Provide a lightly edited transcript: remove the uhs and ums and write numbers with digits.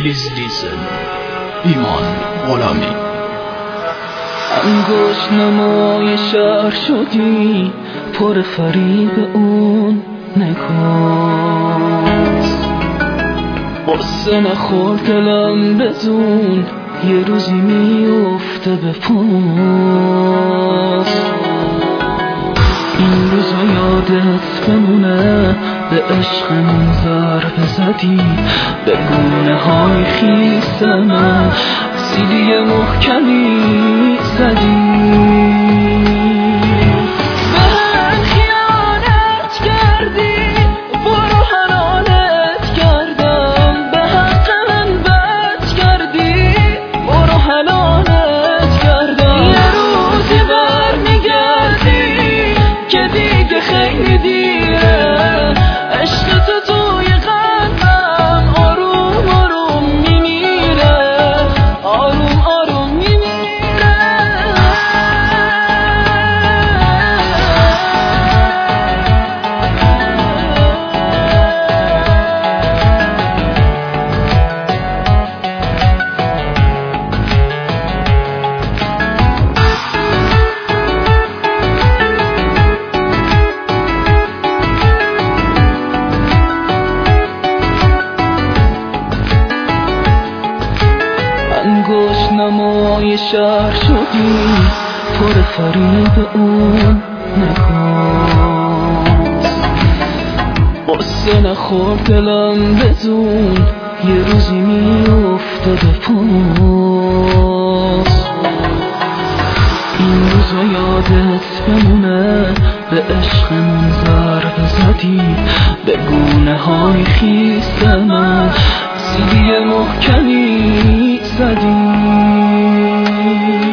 لیز لیزن ایمان غلامی. انگشت نمای شهر شدی پر فریب اون نگاست. قصه نخور دلم بدون یه روزی میفته به پاس. این روزا یادت بمونه به عشقمون ضربه زدی به گونه های خیس من سیلی محکمی زدی. انگشت نمای شهر شدی پر فریب اون نگاست. قصه نخور دلم بدون یه روزی میفته به پاس. این روزا یادت بمونه به عشقمون ضربه زدی به گونه های خیس من سیلی محکمی زدی.